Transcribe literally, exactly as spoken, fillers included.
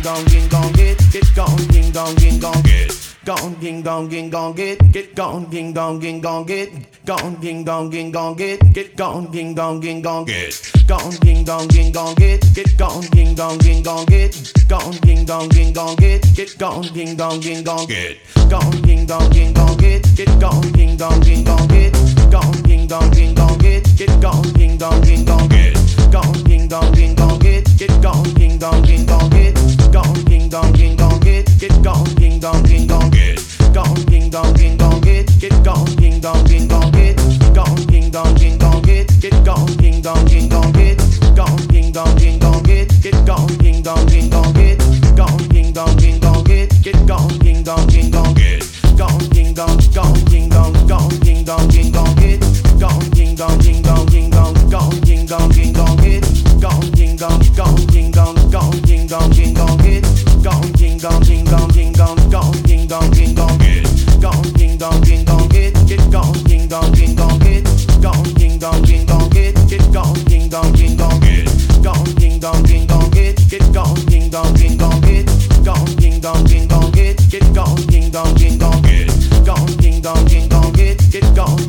gong, ding gong, get, get gong, ding gong, ding gong, get. Gong ding gong ding gong get get gong ding gong ding gong get gong ding gong ding gong get get gong ding gong ding gong get gong ding gong ding gong get get gong ding gong ding gong get gong ding gong ding gong get get gong ding gong ding gong get gong ding gong ding gong get get gong ding gong ding gong get gong ding gong ding gong get get gong ding gong ding gong get gong ding gong ding gong get get gong ding gong ding gong get gong ding gong ding gong get get gong ding gong ding gong get gong ding gong ding gong get get gong ding gong ding gong get gong ding gong ding gong get get gong ding gong ding gong get gong ding gong ding gong get get gong ding gong ding gong get gong ding gong ding gong get get gong ding gong ding gong get gong ding gong gong ding gong gong ding gong ding gong get gong ding gong ding gong ding gong gong ding gong ding gong get gong ding gong gong ding gong gong ding gong ding gong get gong ding gong ding gong ding gong gong ding gong ding gong get gong ding gong ding gong get get gong ding gong ding gong get gong ding gong ding gong get get gong ding gong ding gong get gong ding gong ding gong get get gong ding gong ding gong get gong ding gong ding gong get get gong ding gong ding gong get gong ding gong ding gong get get gong